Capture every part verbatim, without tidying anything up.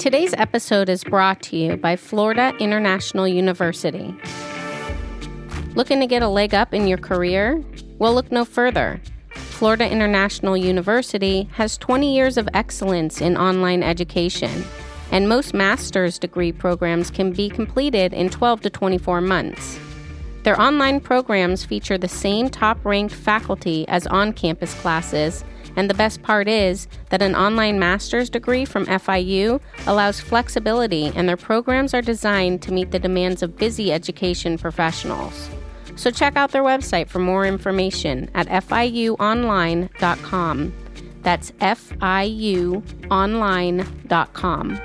Today's episode is brought to you by Florida International University. Looking to get a leg up in your career? Well, look no further. Florida International University has twenty years of excellence in online education, and most master's degree programs can be completed in twelve to twenty-four months. Their online programs feature the same top-ranked faculty as on-campus classes, and the best part is that an online master's degree from F I U allows flexibility, and their programs are designed to meet the demands of busy education professionals. So check out their website for more information at F I U online dot com. That's F I U online dot com.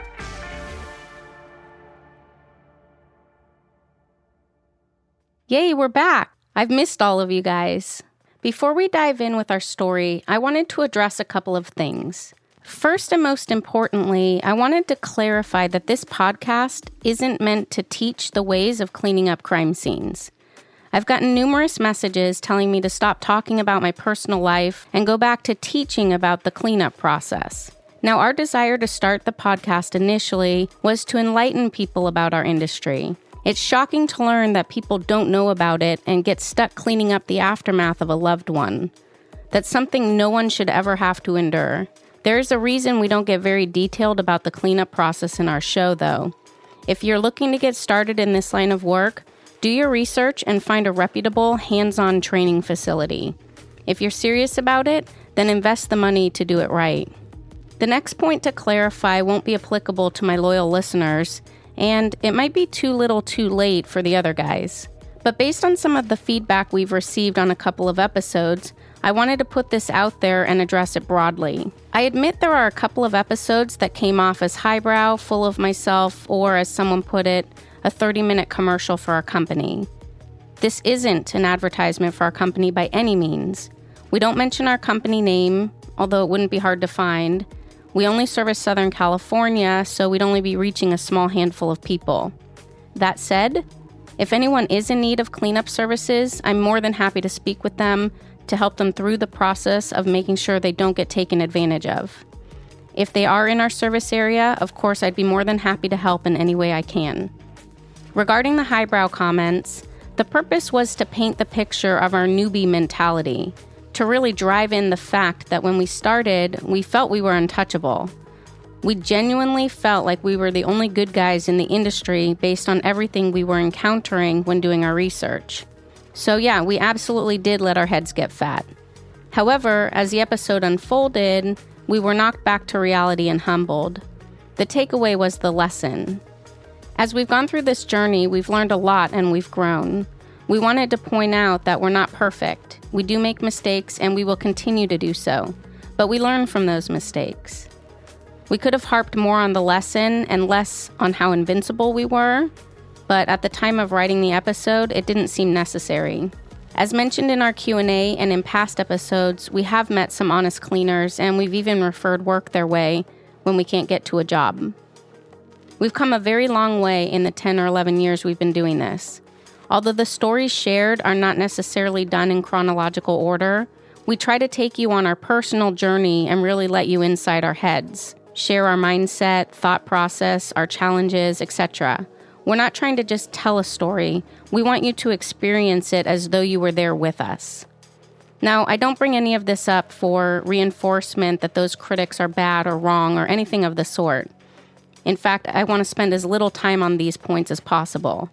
Yay, we're back! I've missed all of you guys. Before we dive in with our story, I wanted to address a couple of things. First and most importantly, I wanted to clarify that this podcast isn't meant to teach the ways of cleaning up crime scenes. I've gotten numerous messages telling me to stop talking about my personal life and go back to teaching about the cleanup process. Now, our desire to start the podcast initially was to enlighten people about our industry. It's shocking to learn that people don't know about it and get stuck cleaning up the aftermath of a loved one. That's something no one should ever have to endure. There's a reason we don't get very detailed about the cleanup process in our show, though. If you're looking to get started in this line of work, do your research and find a reputable, hands-on training facility. If you're serious about it, then invest the money to do it right. The next point to clarify won't be applicable to my loyal listeners, and it might be too little too late for the other guys. But based on some of the feedback we've received on a couple of episodes, I wanted to put this out there and address it broadly. I admit there are a couple of episodes that came off as highbrow, full of myself, or as someone put it, a thirty-minute commercial for our company. This isn't an advertisement for our company by any means. We don't mention our company name, although it wouldn't be hard to find. We only service Southern California, so we'd only be reaching a small handful of people. That said, if anyone is in need of cleanup services, I'm more than happy to speak with them to help them through the process of making sure they don't get taken advantage of. If they are in our service area, of course, I'd be more than happy to help in any way I can. Regarding the highbrow comments, the purpose was to paint the picture of our newbie mentality, to really drive in the fact that when we started, we felt we were untouchable. We genuinely felt like we were the only good guys in the industry based on everything we were encountering when doing our research. So yeah, we absolutely did let our heads get fat. However, as the episode unfolded, we were knocked back to reality and humbled. The takeaway was the lesson. As we've gone through this journey, we've learned a lot and we've grown. We wanted to point out that we're not perfect. We do make mistakes, and we will continue to do so. But we learn from those mistakes. We could have harped more on the lesson and less on how invincible we were, but at the time of writing the episode, it didn't seem necessary. As mentioned in our Q and A and in past episodes, we have met some honest cleaners, and we've even referred work their way when we can't get to a job. We've come a very long way in the ten or eleven years we've been doing this. Although the stories shared are not necessarily done in chronological order, we try to take you on our personal journey and really let you inside our heads, share our mindset, thought process, our challenges, et cetera. We're not trying to just tell a story. We want you to experience it as though you were there with us. Now, I don't bring any of this up for reinforcement that those critics are bad or wrong or anything of the sort. In fact, I want to spend as little time on these points as possible.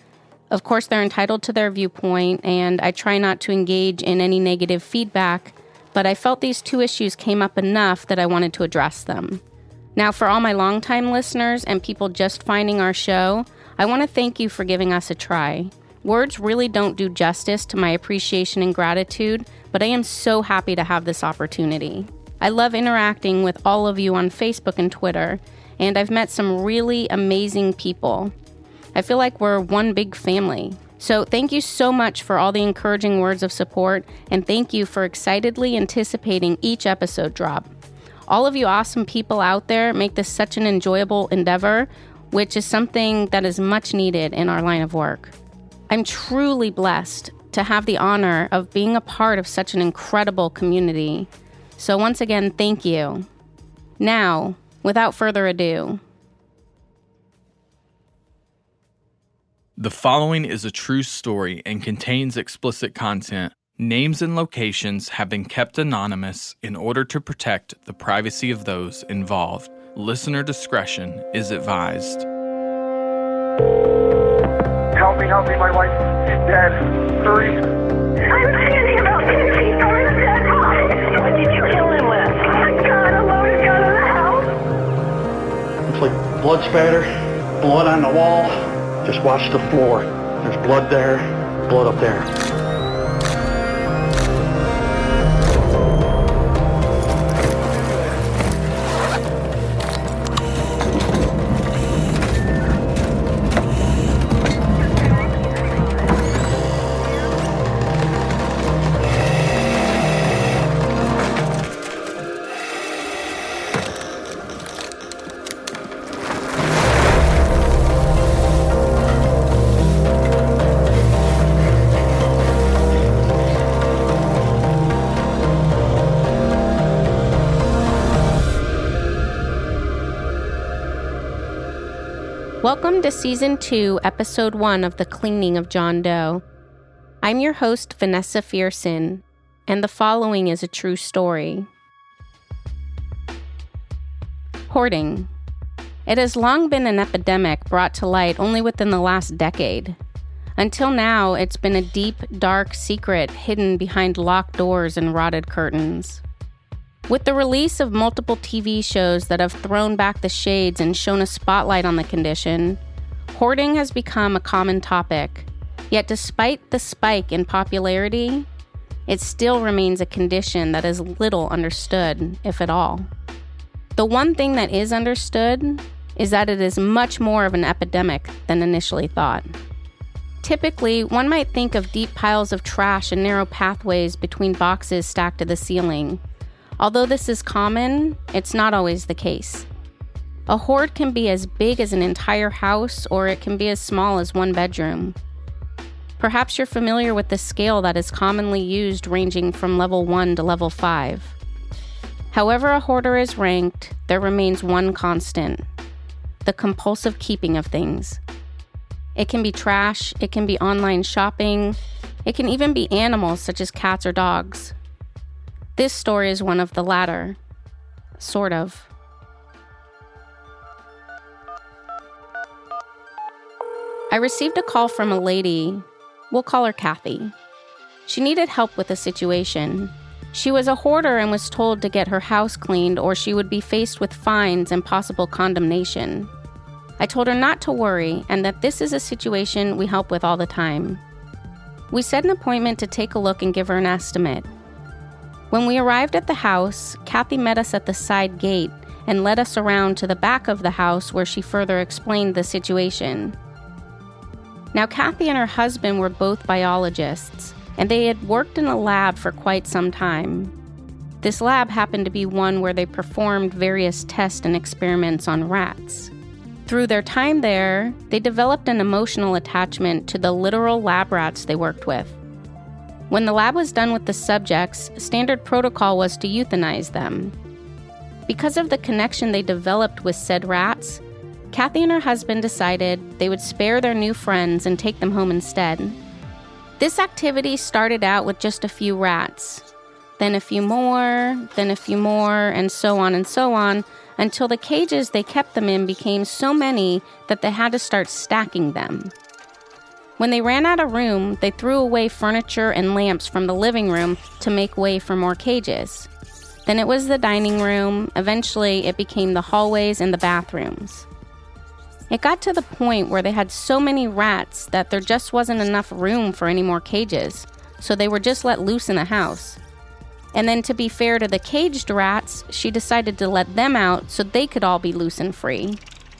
Of course, they're entitled to their viewpoint, and I try not to engage in any negative feedback, but I felt these two issues came up enough that I wanted to address them. Now, for all my longtime listeners and people just finding our show, I want to thank you for giving us a try. Words really don't do justice to my appreciation and gratitude, but I am so happy to have this opportunity. I love interacting with all of you on Facebook and Twitter, and I've met some really amazing people. I feel like we're one big family. So thank you so much for all the encouraging words of support, and thank you for excitedly anticipating each episode drop. All of you awesome people out there make this such an enjoyable endeavor, which is something that is much needed in our line of work. I'm truly blessed to have the honor of being a part of such an incredible community. So once again, thank you. Now, without further ado, The following is a true story and contains explicit content. Names and locations have been kept anonymous in order to protect the privacy of those involved. Listener discretion is advised. Help me, help me, my wife is dead. Hurry. I'm standing about ten feet from his dead body. What did you kill him with? A gun, a loaded gun in the house. It's like blood spatter, blood on the wall. Just watch the floor. There's blood there, blood up there. Welcome to Season two, Episode one of The Cleaning of John Doe. I'm your host, Vanessa Fearson, and the following is a true story. Hoarding. It has long been an epidemic brought to light only within the last decade. Until now, it's been a deep, dark secret hidden behind locked doors and rotted curtains. With the release of multiple T V shows that have thrown back the shades and shone a spotlight on the condition, hoarding has become a common topic. Yet despite the spike in popularity, it still remains a condition that is little understood, if at all. The one thing that is understood is that it is much more of an epidemic than initially thought. Typically, one might think of deep piles of trash and narrow pathways between boxes stacked to the ceiling. Although this is common, it's not always the case. A hoard can be as big as an entire house, or it can be as small as one bedroom. Perhaps you're familiar with the scale that is commonly used, ranging from level one to level five. However a hoarder is ranked, there remains one constant: the compulsive keeping of things. It can be trash, it can be online shopping, it can even be animals such as cats or dogs. This story is one of the latter. Sort of. I received a call from a lady. We'll call her Kathy. She needed help with a situation. She was a hoarder and was told to get her house cleaned or she would be faced with fines and possible condemnation. I told her not to worry and that this is a situation we help with all the time. We set an appointment to take a look and give her an estimate. When we arrived at the house, Kathy met us at the side gate and led us around to the back of the house where she further explained the situation. Now, Kathy and her husband were both biologists, and they had worked in a lab for quite some time. This lab happened to be one where they performed various tests and experiments on rats. Through their time there, they developed an emotional attachment to the literal lab rats they worked with. When the lab was done with the subjects, standard protocol was to euthanize them. Because of the connection they developed with said rats, Kathy and her husband decided they would spare their new friends and take them home instead. This activity started out with just a few rats, then a few more, then a few more, and so on and so on, until the cages they kept them in became so many that they had to start stacking them. When they ran out of room, they threw away furniture and lamps from the living room to make way for more cages. Then it was the dining room. Eventually, it became the hallways and the bathrooms. It got to the point where they had so many rats that there just wasn't enough room for any more cages, so they were just let loose in the house. And then, to be fair to the caged rats, she decided to let them out so they could all be loose and free.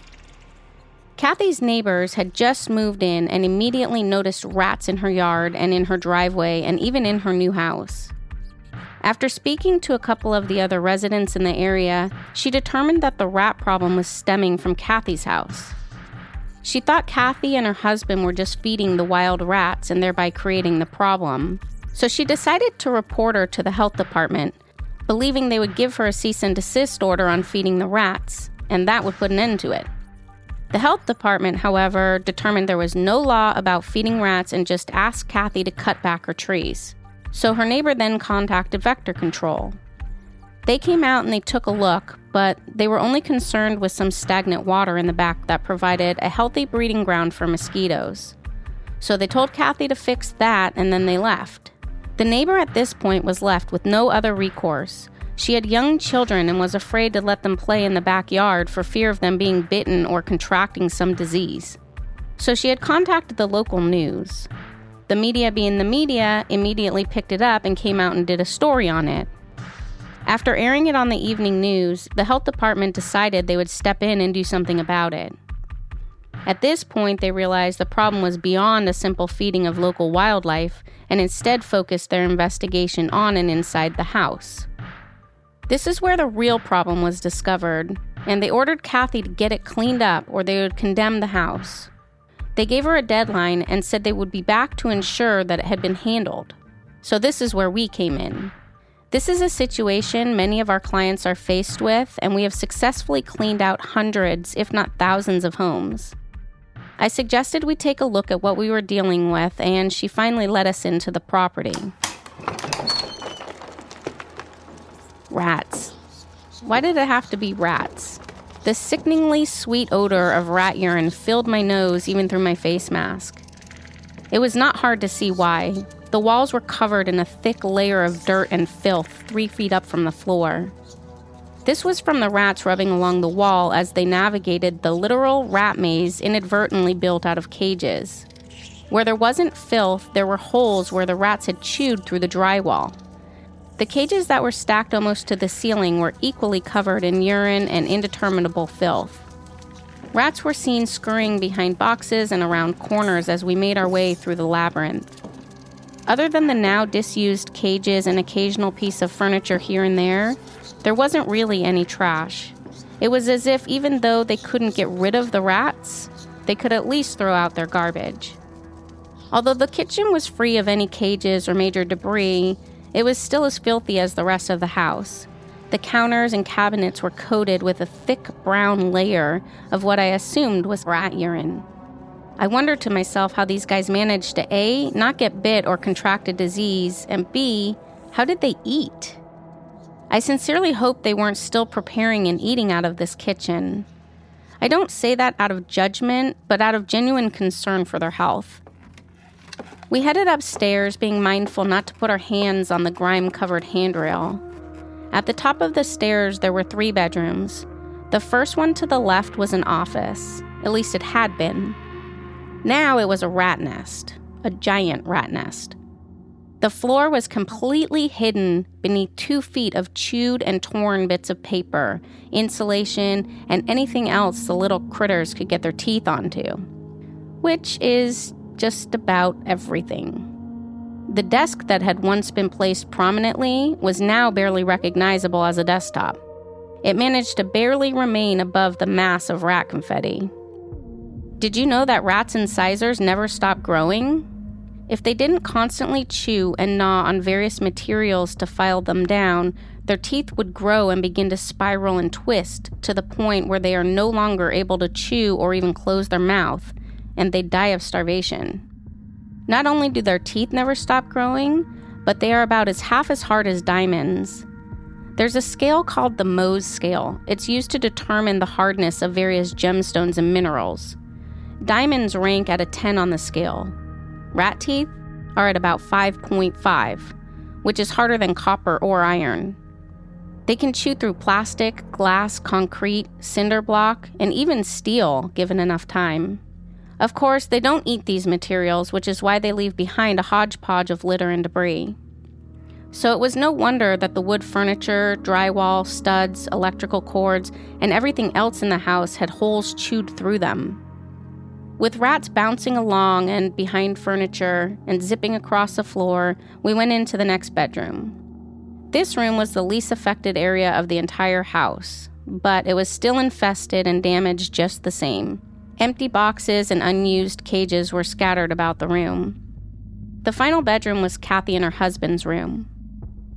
Kathy's neighbors had just moved in and immediately noticed rats in her yard and in her driveway and even in her new house. After speaking to a couple of the other residents in the area, she determined that the rat problem was stemming from Kathy's house. She thought Kathy and her husband were just feeding the wild rats and thereby creating the problem. So she decided to report her to the health department, believing they would give her a cease and desist order on feeding the rats, and that would put an end to it. The health department, however, determined there was no law about feeding rats and just asked Kathy to cut back her trees. So her neighbor then contacted Vector Control. They came out and they took a look, but they were only concerned with some stagnant water in the back that provided a healthy breeding ground for mosquitoes. So they told Kathy to fix that, and then they left. The neighbor at this point was left with no other recourse. She had young children and was afraid to let them play in the backyard for fear of them being bitten or contracting some disease. So she had contacted the local news. The media, being the media, immediately picked it up and came out and did a story on it. After airing it on the evening news, the health department decided they would step in and do something about it. At this point, they realized the problem was beyond a simple feeding of local wildlife and instead focused their investigation on and inside the house. This is where the real problem was discovered, and they ordered Kathy to get it cleaned up or they would condemn the house. They gave her a deadline and said they would be back to ensure that it had been handled. So this is where we came in. This is a situation many of our clients are faced with, and we have successfully cleaned out hundreds, if not thousands, of homes. I suggested we take a look at what we were dealing with, and she finally let us into the property. Rats. Why did it have to be rats? The sickeningly sweet odor of rat urine filled my nose even through my face mask. It was not hard to see why. The walls were covered in a thick layer of dirt and filth three feet up from the floor. This was from the rats rubbing along the wall as they navigated the literal rat maze inadvertently built out of cages. Where there wasn't filth, there were holes where the rats had chewed through the drywall. The cages that were stacked almost to the ceiling were equally covered in urine and indeterminable filth. Rats were seen scurrying behind boxes and around corners as we made our way through the labyrinth. Other than the now disused cages and occasional piece of furniture here and there, there wasn't really any trash. It was as if even though they couldn't get rid of the rats, they could at least throw out their garbage. Although the kitchen was free of any cages or major debris, it was still as filthy as the rest of the house. The counters and cabinets were coated with a thick brown layer of what I assumed was rat urine. I wondered to myself how these guys managed to A, not get bit or contract a disease, and B, how did they eat? I sincerely hope they weren't still preparing and eating out of this kitchen. I don't say that out of judgment, but out of genuine concern for their health. We headed upstairs, being mindful not to put our hands on the grime-covered handrail. At the top of the stairs, there were three bedrooms. The first one to the left was an office. At least it had been. Now it was a rat nest, a giant rat nest. The floor was completely hidden beneath two feet of chewed and torn bits of paper, insulation, and anything else the little critters could get their teeth onto. Which is just about everything. The desk that had once been placed prominently was now barely recognizable as a desktop. It managed to barely remain above the mass of rat confetti. Did you know that rats' incisors never stop growing? If they didn't constantly chew and gnaw on various materials to file them down, their teeth would grow and begin to spiral and twist to the point where they are no longer able to chew or even close their mouth, and they die of starvation. Not only do their teeth never stop growing, but they are about as half as hard as diamonds. There's a scale called the Mohs scale. It's used to determine the hardness of various gemstones and minerals. Diamonds rank at a ten on the scale. Rat teeth are at about five point five, which is harder than copper or iron. They can chew through plastic, glass, concrete, cinder block, and even steel, given enough time. Of course, they don't eat these materials, which is why they leave behind a hodgepodge of litter and debris. So it was no wonder that the wood furniture, drywall, studs, electrical cords, and everything else in the house had holes chewed through them. With rats bouncing along and behind furniture and zipping across the floor, we went into the next bedroom. This room was the least affected area of the entire house, but it was still infested and damaged just the same. Empty boxes and unused cages were scattered about the room. The final bedroom was Kathy and her husband's room.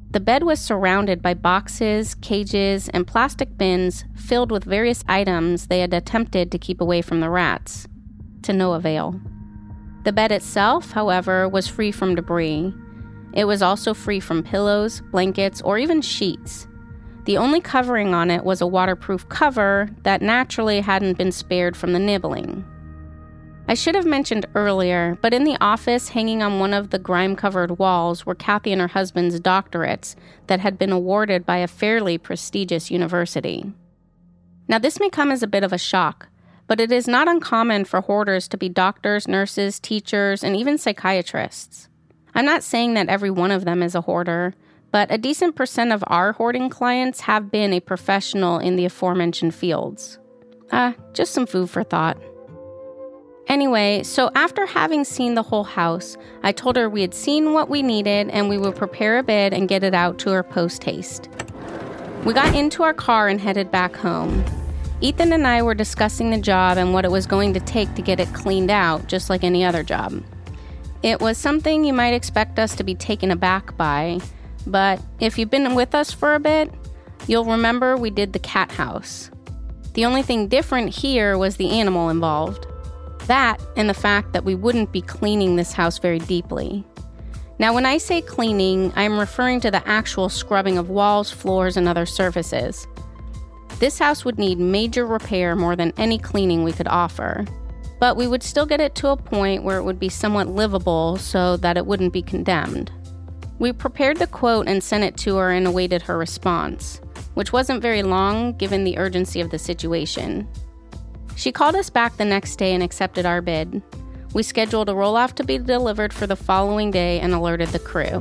The bed was surrounded by boxes, cages, and plastic bins filled with various items they had attempted to keep away from the rats, to no avail. The bed itself, however, was free from debris. It was also free from pillows, blankets, or even sheets. The only covering on it was a waterproof cover that naturally hadn't been spared from the nibbling. I should have mentioned earlier, but in the office hanging on one of the grime-covered walls were Kathy and her husband's doctorates that had been awarded by a fairly prestigious university. Now, this may come as a bit of a shock, but it is not uncommon for hoarders to be doctors, nurses, teachers, and even psychiatrists. I'm not saying that every one of them is a hoarder, but a decent percent of our hoarding clients have been a professional in the aforementioned fields. Ah, uh, just some food for thought. Anyway, so after having seen the whole house, I told her we had seen what we needed and we would prepare a bed and get it out to her post-haste. We got into our car and headed back home. Ethan and I were discussing the job and what it was going to take to get it cleaned out, just like any other job. It was something you might expect us to be taken aback by, but if you've been with us for a bit, you'll remember we did the cat house. The only thing different here was the animal involved. That and the fact that we wouldn't be cleaning this house very deeply. Now, when I say cleaning, I'm referring to the actual scrubbing of walls, floors, and other surfaces. This house would need major repair more than any cleaning we could offer, but we would still get it to a point where it would be somewhat livable so that it wouldn't be condemned. We prepared the quote and sent it to her and awaited her response, which wasn't very long given the urgency of the situation. She called us back the next day and accepted our bid. We scheduled a roll-off to be delivered for the following day and alerted the crew.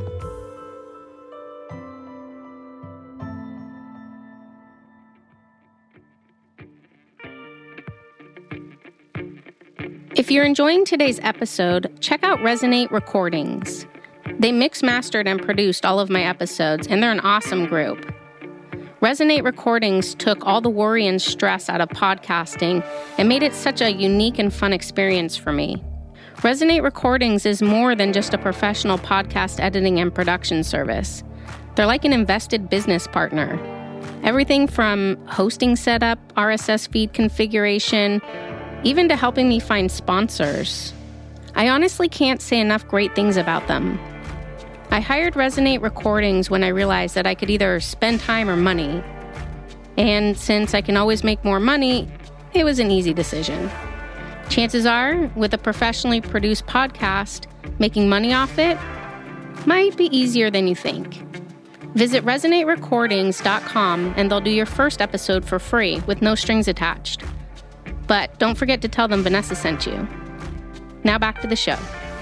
If you're enjoying today's episode, check out Resonate Recordings. They mixed, mastered, and produced all of my episodes, and they're an awesome group. Resonate Recordings took all the worry and stress out of podcasting and made it such a unique and fun experience for me. Resonate Recordings is more than just a professional podcast editing and production service. They're like an invested business partner. Everything from hosting setup, R S S feed configuration, even to helping me find sponsors. I honestly can't say enough great things about them. I hired Resonate Recordings when I realized that I could either spend time or money. And since I can always make more money, it was an easy decision. Chances are, with a professionally produced podcast, making money off it might be easier than you think. Visit resonate recordings dot com and they'll do your first episode for free with no strings attached. But don't forget to tell them Vanessa sent you. Now back to the show.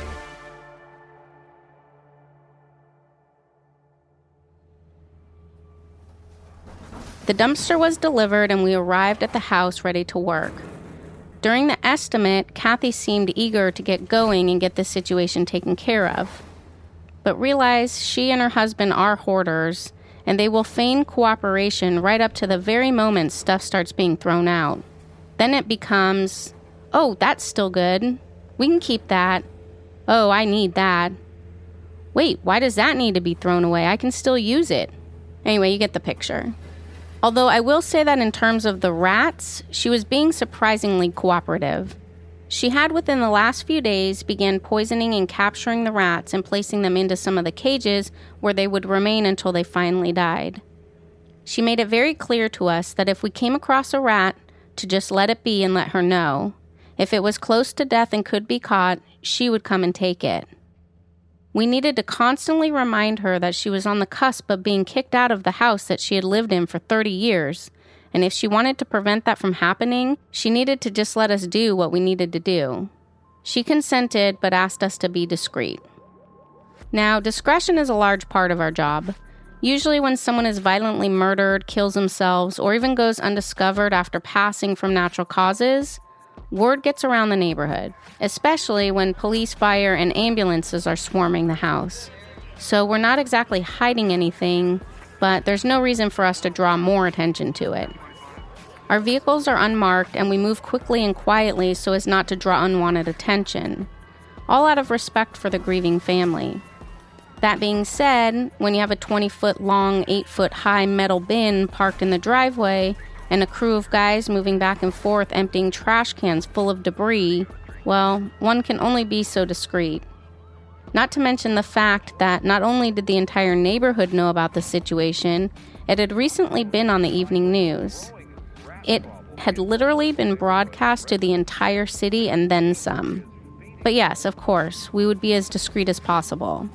The dumpster was delivered and we arrived at the house ready to work. During the estimate, Kathy seemed eager to get going and get this situation taken care of, but realized she and her husband are hoarders and they will feign cooperation right up to the very moment stuff starts being thrown out. Then it becomes, oh, that's still good. We can keep that. Oh, I need that. Wait, why does that need to be thrown away? I can still use it. Anyway, you get the picture. Although I will say that in terms of the rats, she was being surprisingly cooperative. She had within the last few days began poisoning and capturing the rats and placing them into some of the cages where they would remain until they finally died. She made it very clear to us that if we came across a rat, to just let it be and let her know. If it was close to death and could be caught, she would come and take it. We needed to constantly remind her that she was on the cusp of being kicked out of the house that she had lived in for thirty years, and if she wanted to prevent that from happening, she needed to just let us do what we needed to do. She consented, but asked us to be discreet. Now, discretion is a large part of our job. Usually when someone is violently murdered, kills themselves, or even goes undiscovered after passing from natural causes, word gets around the neighborhood, especially when police, fire, and ambulances are swarming the house. So we're not exactly hiding anything, but there's no reason for us to draw more attention to it. Our vehicles are unmarked, and we move quickly and quietly so as not to draw unwanted attention, all out of respect for the grieving family. That being said, when you have a twenty-foot long, eight-foot high metal bin parked in the driveway and a crew of guys moving back and forth emptying trash cans full of debris, well, one can only be so discreet. Not to mention the fact that not only did the entire neighborhood know about the situation, it had recently been on the evening news. It had literally been broadcast to the entire city and then some. But yes, of course, we would be as discreet as possible.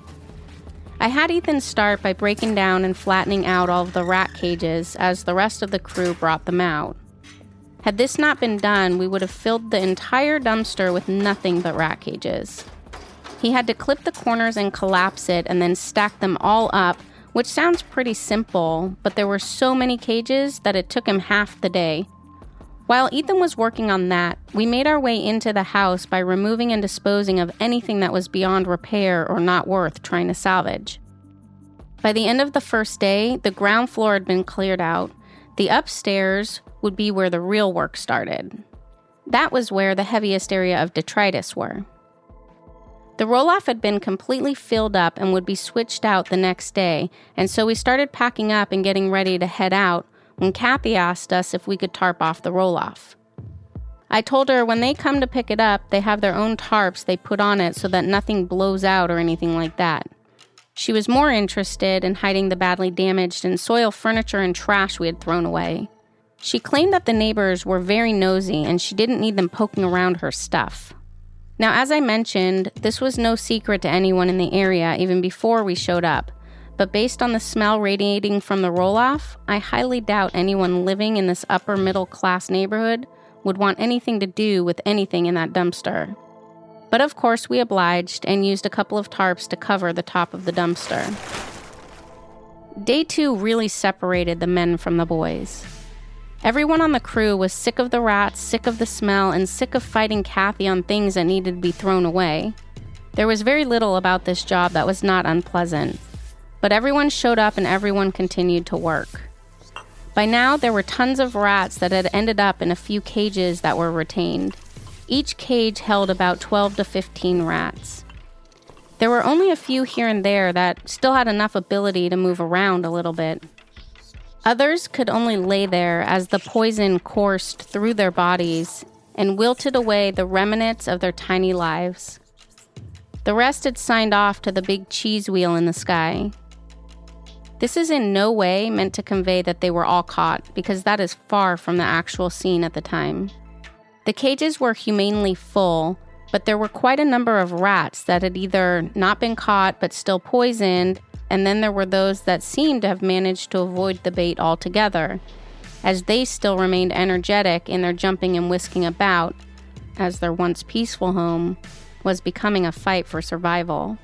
I had Ethan start by breaking down and flattening out all of the rat cages as the rest of the crew brought them out. Had this not been done, we would have filled the entire dumpster with nothing but rat cages. He had to clip the corners and collapse it and then stack them all up, which sounds pretty simple, but there were so many cages that it took him half the day. While Ethan was working on that, we made our way into the house by removing and disposing of anything that was beyond repair or not worth trying to salvage. By the end of the first day, the ground floor had been cleared out. The upstairs would be where the real work started. That was where the heaviest area of detritus were. The roll-off had been completely filled up and would be switched out the next day, and so we started packing up and getting ready to head out when Kathy asked us if we could tarp off the roll-off. I told her when they come to pick it up, they have their own tarps they put on it so that nothing blows out or anything like that. She was more interested in hiding the badly damaged and soiled furniture and trash we had thrown away. She claimed that the neighbors were very nosy and she didn't need them poking around her stuff. Now, as I mentioned, this was no secret to anyone in the area even before we showed up. But based on the smell radiating from the roll-off, I highly doubt anyone living in this upper middle class neighborhood would want anything to do with anything in that dumpster. But of course we obliged and used a couple of tarps to cover the top of the dumpster. Day two really separated the men from the boys. Everyone on the crew was sick of the rats, sick of the smell, and sick of fighting Kathy on things that needed to be thrown away. There was very little about this job that was not unpleasant. But everyone showed up and everyone continued to work. By now, there were tons of rats that had ended up in a few cages that were retained. Each cage held about twelve to fifteen rats. There were only a few here and there that still had enough ability to move around a little bit. Others could only lay there as the poison coursed through their bodies and wilted away the remnants of their tiny lives. The rest had signed off to the big cheese wheel in the sky. This is in no way meant to convey that they were all caught, because that is far from the actual scene at the time. The cages were humanely full, but there were quite a number of rats that had either not been caught but still poisoned, and then there were those that seemed to have managed to avoid the bait altogether, as they still remained energetic in their jumping and whisking about, as their once peaceful home was becoming a fight for survival.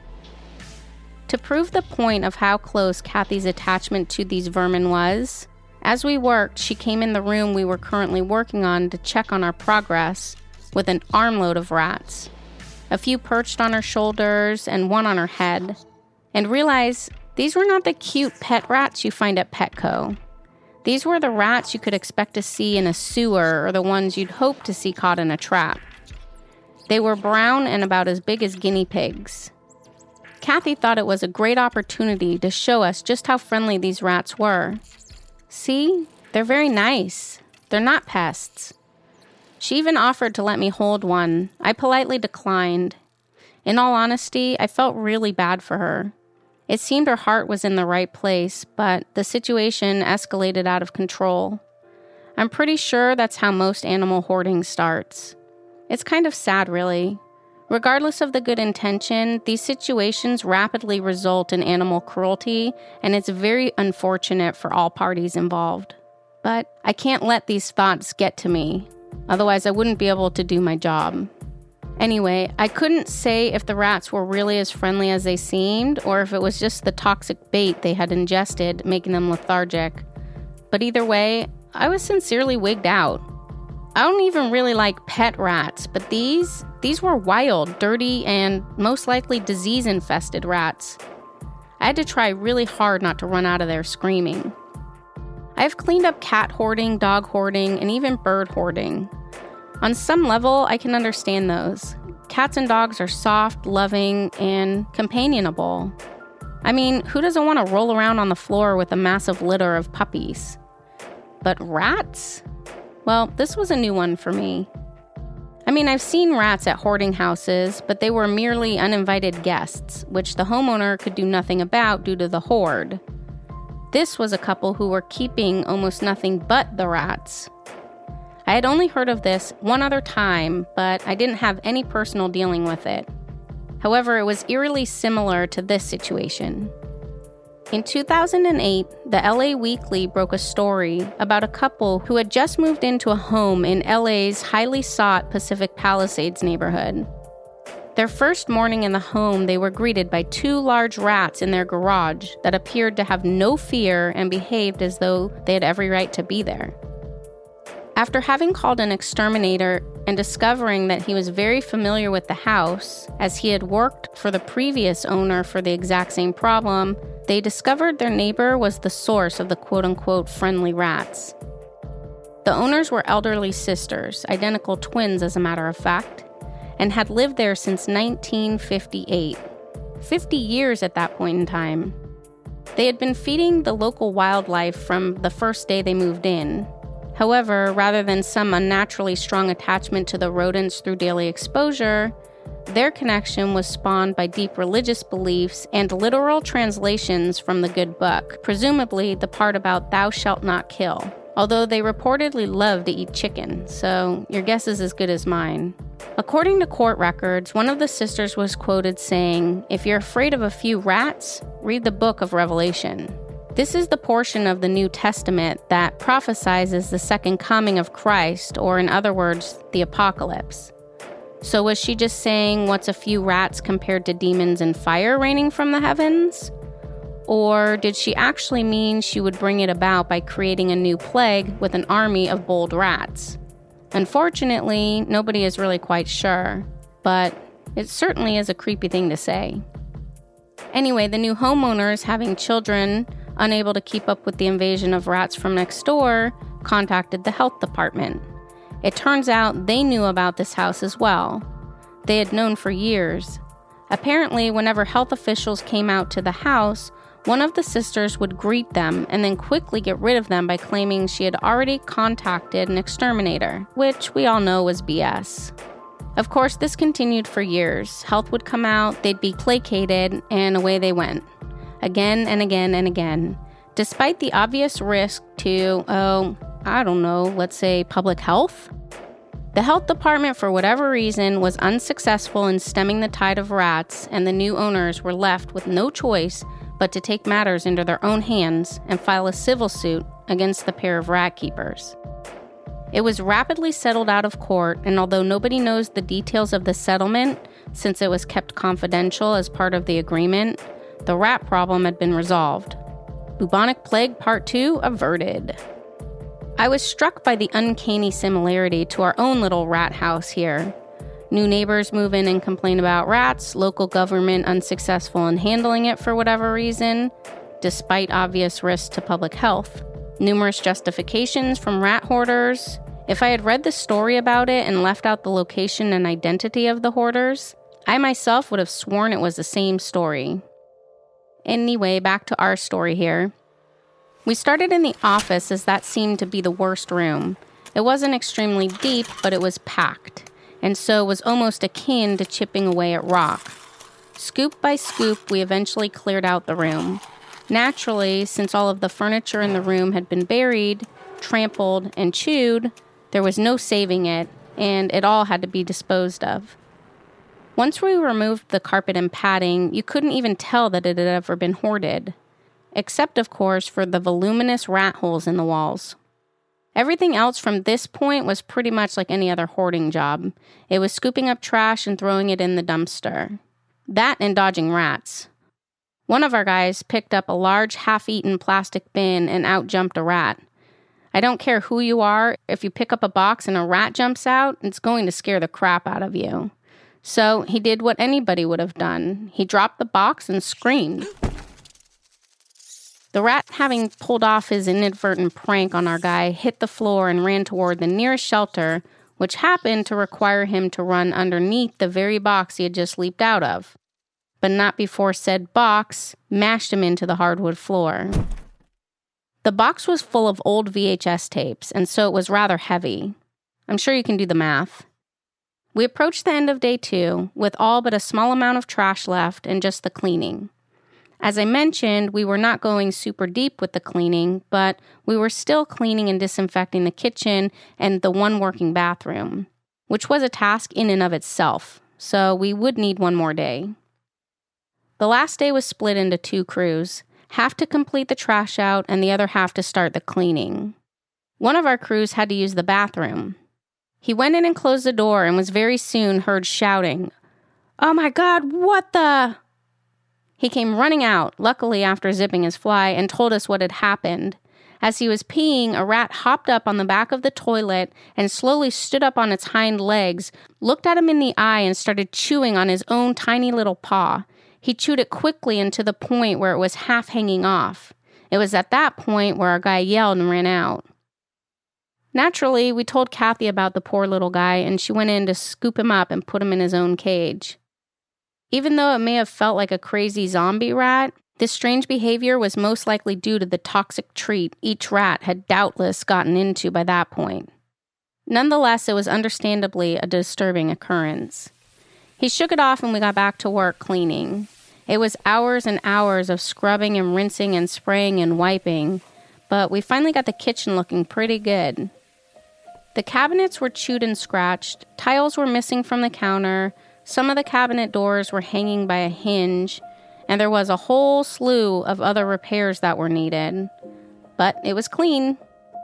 To prove the point of how close Kathy's attachment to these vermin was, as we worked, she came in the room we were currently working on to check on our progress with an armload of rats. A few perched on her shoulders and one on her head, and realized these were not the cute pet rats you find at Petco. These were the rats you could expect to see in a sewer or the ones you'd hope to see caught in a trap. They were brown and about as big as guinea pigs. Kathy thought it was a great opportunity to show us just how friendly these rats were. See, they're very nice. They're not pests. She even offered to let me hold one. I politely declined. In all honesty, I felt really bad for her. It seemed her heart was in the right place, but the situation escalated out of control. I'm pretty sure that's how most animal hoarding starts. It's kind of sad, really. Regardless of the good intention, these situations rapidly result in animal cruelty, and it's very unfortunate for all parties involved. But I can't let these thoughts get to me, otherwise I wouldn't be able to do my job. Anyway, I couldn't say if the rats were really as friendly as they seemed, or if it was just the toxic bait they had ingested making them lethargic. But either way, I was sincerely wigged out. I don't even really like pet rats, but these, these were wild, dirty, and most likely disease-infested rats. I had to try really hard not to run out of there screaming. I've cleaned up cat hoarding, dog hoarding, and even bird hoarding. On some level, I can understand those. Cats and dogs are soft, loving, and companionable. I mean, who doesn't want to roll around on the floor with a massive litter of puppies? But rats? Well, this was a new one for me. I mean, I've seen rats at hoarding houses, but they were merely uninvited guests, which the homeowner could do nothing about due to the hoard. This was a couple who were keeping almost nothing but the rats. I had only heard of this one other time, but I didn't have any personal dealing with it. However, it was eerily similar to this situation. In two thousand eight, the L A Weekly broke a story about a couple who had just moved into a home in L A's highly sought Pacific Palisades neighborhood. Their first morning in the home, they were greeted by two large rats in their garage that appeared to have no fear and behaved as though they had every right to be there. After having called an exterminator and discovering that he was very familiar with the house, as he had worked for the previous owner for the exact same problem, they discovered their neighbor was the source of the quote-unquote friendly rats. The owners were elderly sisters, identical twins as a matter of fact, and had lived there since nineteen fifty-eight. fifty years at that point in time. They had been feeding the local wildlife from the first day they moved in. However, rather than some unnaturally strong attachment to the rodents through daily exposure, their connection was spawned by deep religious beliefs and literal translations from the Good Book, presumably the part about thou shalt not kill, although they reportedly love to eat chicken, so your guess is as good as mine. According to court records, one of the sisters was quoted saying, "If you're afraid of a few rats, read the book of Revelation." This is the portion of the New Testament that prophesies the second coming of Christ, or in other words, the apocalypse. So was she just saying what's a few rats compared to demons and fire raining from the heavens? Or did she actually mean she would bring it about by creating a new plague with an army of bold rats? Unfortunately, nobody is really quite sure, but it certainly is a creepy thing to say. Anyway, the new homeowners, having children unable to keep up with the invasion of rats from next door, contacted the health department. It turns out they knew about this house as well. They had known for years. Apparently, whenever health officials came out to the house, one of the sisters would greet them and then quickly get rid of them by claiming she had already contacted an exterminator, which we all know was B S. Of course, this continued for years. Health would come out, they'd be placated, and away they went. Again and again and again. Despite the obvious risk to, oh, I don't know, let's say public health? The health department, for whatever reason, was unsuccessful in stemming the tide of rats, and the new owners were left with no choice but to take matters into their own hands and file a civil suit against the pair of rat keepers. It was rapidly settled out of court, and although nobody knows the details of the settlement, since it was kept confidential as part of the agreement, the rat problem had been resolved. Bubonic plague part two averted. I was struck by the uncanny similarity to our own little rat house here. New neighbors move in and complain about rats, local government unsuccessful in handling it for whatever reason, despite obvious risks to public health. Numerous justifications from rat hoarders. If I had read the story about it and left out the location and identity of the hoarders, I myself would have sworn it was the same story. Anyway, back to our story here. We started in the office as that seemed to be the worst room. It wasn't extremely deep, but it was packed, and so was almost akin to chipping away at rock. Scoop by scoop, we eventually cleared out the room. Naturally, since all of the furniture in the room had been buried, trampled, and chewed, there was no saving it, and it all had to be disposed of. Once we removed the carpet and padding, you couldn't even tell that it had ever been hoarded. Except, of course, for the voluminous rat holes in the walls. Everything else from this point was pretty much like any other hoarding job. It was scooping up trash and throwing it in the dumpster. That and dodging rats. One of our guys picked up a large half-eaten plastic bin and out-jumped a rat. I don't care who you are, if you pick up a box and a rat jumps out, it's going to scare the crap out of you. So he did what anybody would have done. He dropped the box and screamed. The rat, having pulled off his inadvertent prank on our guy, hit the floor and ran toward the nearest shelter, which happened to require him to run underneath the very box he had just leaped out of. but not before said box mashed him into the hardwood floor. The box was full of old V H S tapes, and so it was rather heavy. I'm sure you can do the math. We approached the end of day two with all but a small amount of trash left and just the cleaning. As I mentioned, we were not going super deep with the cleaning, but we were still cleaning and disinfecting the kitchen and the one working bathroom, which was a task in and of itself, so we would need one more day. The last day was split into two crews, half to complete the trash out and the other half to start the cleaning. One of our crews had to use the bathroom. He went in and closed the door and was very soon heard shouting, "Oh my God, what the?" He came running out, luckily after zipping his fly, and told us what had happened. As he was peeing, a rat hopped up on the back of the toilet and slowly stood up on its hind legs, looked at him in the eye, and started chewing on his own tiny little paw. He chewed it quickly and to the point where it was half hanging off. It was at that point where our guy yelled and ran out. Naturally, we told Kathy about the poor little guy, and she went in to scoop him up and put him in his own cage. Even though it may have felt like a crazy zombie rat, this strange behavior was most likely due to the toxic treat each rat had doubtless gotten into by that point. Nonetheless, it was understandably a disturbing occurrence. He shook it off and we got back to work cleaning. It was hours and hours of scrubbing and rinsing and spraying and wiping, but we finally got the kitchen looking pretty good. The cabinets were chewed and scratched, tiles were missing from the counter, some of the cabinet doors were hanging by a hinge, and there was a whole slew of other repairs that were needed. But it was clean.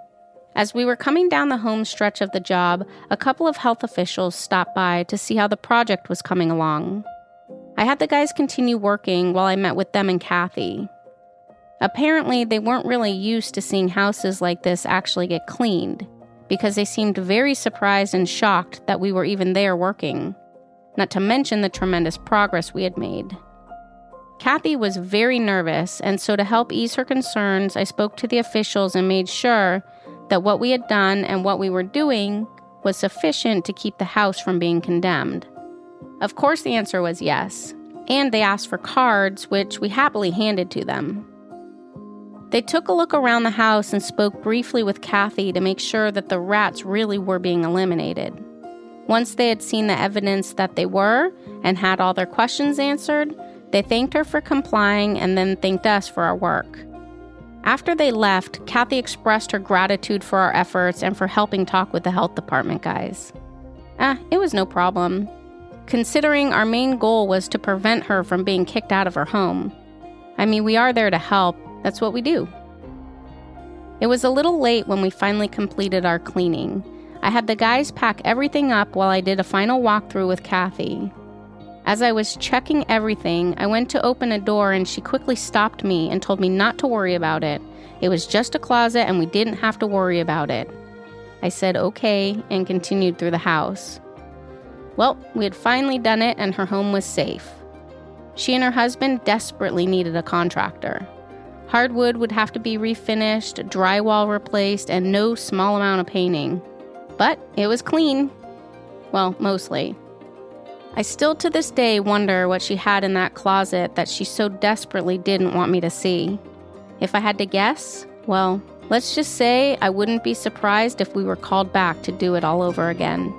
As we were coming down the home stretch of the job, a couple of health officials stopped by to see how the project was coming along. I had the guys continue working while I met with them and Kathy. Apparently, they weren't really used to seeing houses like this actually get cleaned, because they seemed very surprised and shocked that we were even there working, not to mention the tremendous progress we had made. Kathy was very nervous, and so to help ease her concerns, I spoke to the officials and made sure that what we had done and what we were doing was sufficient to keep the house from being condemned. Of course, the answer was yes, and they asked for cards, which we happily handed to them. They took a look around the house and spoke briefly with Kathy to make sure that the rats really were being eliminated. Once they had seen the evidence that they were and had all their questions answered, they thanked her for complying and then thanked us for our work. After they left, Kathy expressed her gratitude for our efforts and for helping talk with the health department guys. Ah, it was no problem, considering our main goal was to prevent her from being kicked out of her home. I mean, we are there to help. That's what we do. It was a little late when we finally completed our cleaning. I had the guys pack everything up while I did a final walkthrough with Kathy. As I was checking everything, I went to open a door and she quickly stopped me and told me not to worry about it. It was just a closet and we didn't have to worry about it. I said okay and continued through the house. Well, we had finally done it and her home was safe. She and her husband desperately needed a contractor. Hardwood would have to be refinished, drywall replaced, and no small amount of painting. But it was clean. Well, mostly. I still to this day wonder what she had in that closet that she so desperately didn't want me to see. If I had to guess, well, let's just say I wouldn't be surprised if we were called back to do it all over again.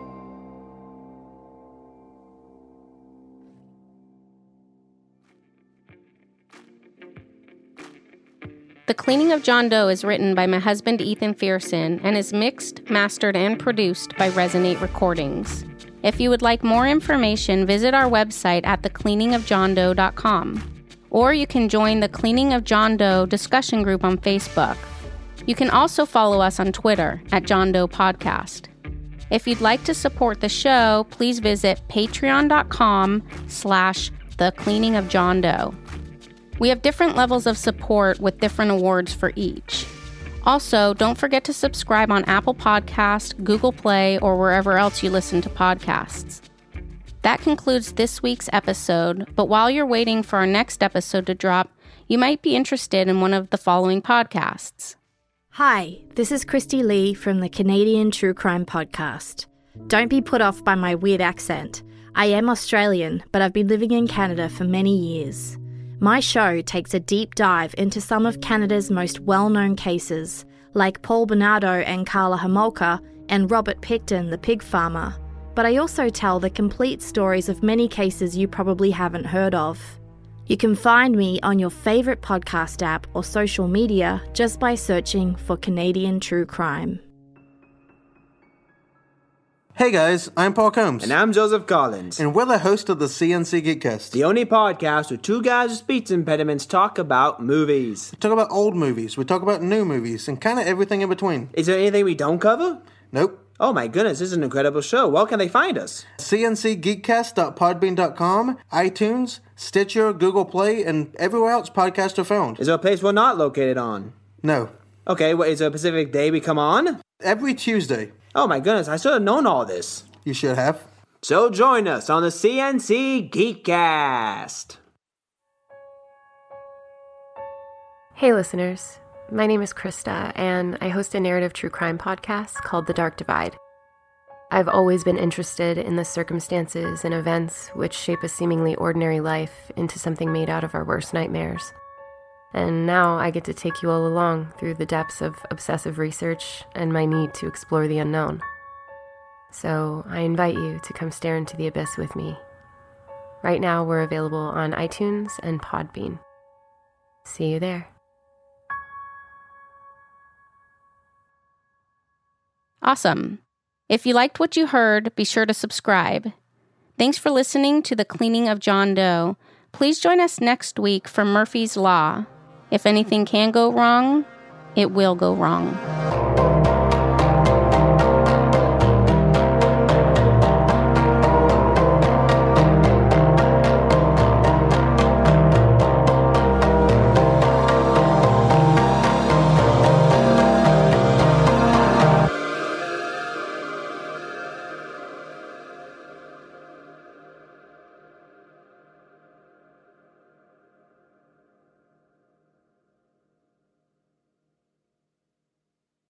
The Cleaning of John Doe is written by my husband Ethan Fearson and is mixed, mastered, and produced by Resonate Recordings. If you would like more information, visit our website at the cleaning of john doe dot com. Or you can join the Cleaning of John Doe discussion group on Facebook. You can also follow us on Twitter at John Doe Podcast. If you'd like to support the show, please visit patreon.com slash the Cleaning of John Doe. We have different levels of support with different awards for each. Also, don't forget to subscribe on Apple Podcasts, Google Play, or wherever else you listen to podcasts. That concludes this week's episode, but while you're waiting for our next episode to drop, you might be interested in one of the following podcasts. Hi, this is Christy Lee from the Canadian True Crime Podcast. Don't be put off by my weird accent. I am Australian, but I've been living in Canada for many years. My show takes a deep dive into some of Canada's most well-known cases, like Paul Bernardo and Karla Homolka and Robert Picton, the pig farmer. But I also tell the complete stories of many cases you probably haven't heard of. You can find me on your favourite podcast app or social media just by searching for Canadian True Crime. Hey guys, I'm Paul Combs. And I'm Joseph Collins. And we're the host of the C N C Geekcast. The only podcast where two guys with speech impediments talk about movies. We talk about old movies, we talk about new movies, and kind of everything in between. Is there anything we don't cover? Nope. Oh my goodness, this is an incredible show. Where can they find us? C N C geekcast dot podbean dot com, iTunes, Stitcher, Google Play, and everywhere else podcasts are found. Is there a place we're not located on? No. Okay, what, is there a specific day we come on? Every Tuesday. Oh my goodness, I should have known all this. You should have. So join us on the C N C Geekcast. Hey listeners, my name is Krista, and I host a narrative true crime podcast called The Dark Divide. I've always been interested in the circumstances and events which shape a seemingly ordinary life into something made out of our worst nightmares. And now I get to take you all along through the depths of obsessive research and my need to explore the unknown. So I invite you to come stare into the abyss with me. Right now we're available on iTunes and Podbean. See you there. Awesome. If you liked what you heard, be sure to subscribe. Thanks for listening to The Cleaning of John Doe. Please join us next week for Murphy's Law. If anything can go wrong, it will go wrong.